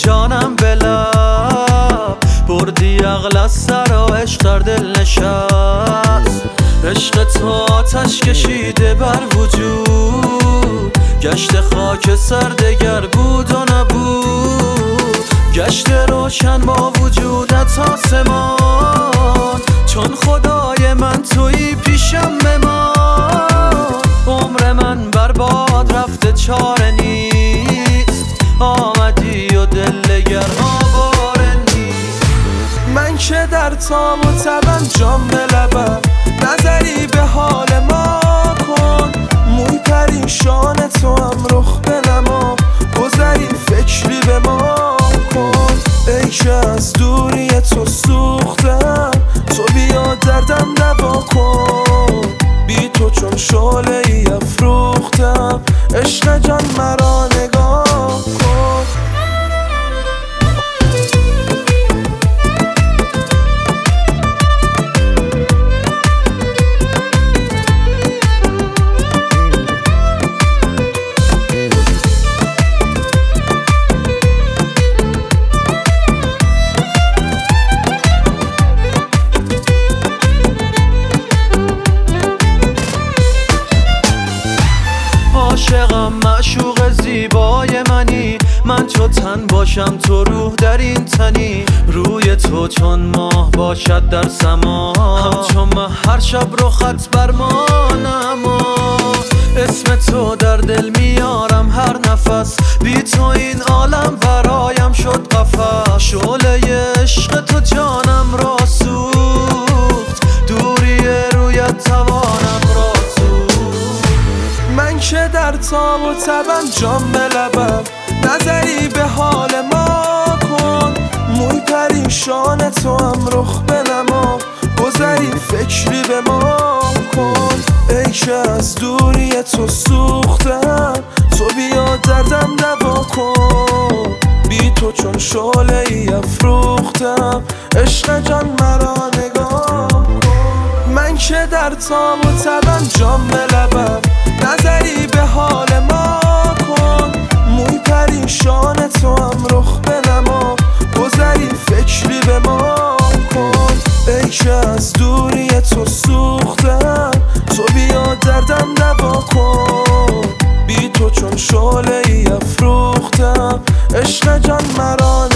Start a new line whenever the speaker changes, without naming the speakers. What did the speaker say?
جانم به لب بردی عقل از سر و عشق در دل نشست. عشق تو آتش کشیده بر وجود، گشت خاک سر دگر بود و نبود. گشت روشن با وجودت آسمان، چون خدای من تویی پیشم بمان. عمر من برباد رفته چاره نیست، آمدی و دل دگر آواره نیست.
من که در تاب و تبم جام به لبم، نظری به حال ما کن. موی پریشان تو هم رخ بنما، گذری فکری به ما کن. ای که از دوری تو سوختم، تو بیا دردم دوا کن. بی تو چون شعله ای افروختم، عشق جان مرا نگاه کن.
عاشقم معشوق زیبای منی، من چو تن باشم تو روح در این تنی. روی تو چون ماه باشد در سما، همچون مه هر شب رخت بر ما نما. اسم تو در دل میارم هر نفس، بی تو این عالم برایم شد قفس. شعله عشق تو جانم را سوخت، دوری رویت توانم را سوخت.
من که در تاب و تبم جام به لبم، نظری به حال ما کن. موی پریشان تو هم رخ بنما، گذری فکری به ما کن. ای که از دوری تو سوختم، تو بیا دردم دوا کن. بی تو چون شعله ای افروختم، عشق جان مرا نگاه کن. من که در تاب و تبم جام به لبم، نظری به حال ما کن. موی پریشان تو هم رخ بنما، گذری فکری به ما کن. ای که از دوری تو سوختم، تو بیا دردم دوا کن. بی تو چون شعله ای افروختم، عشق جان مرا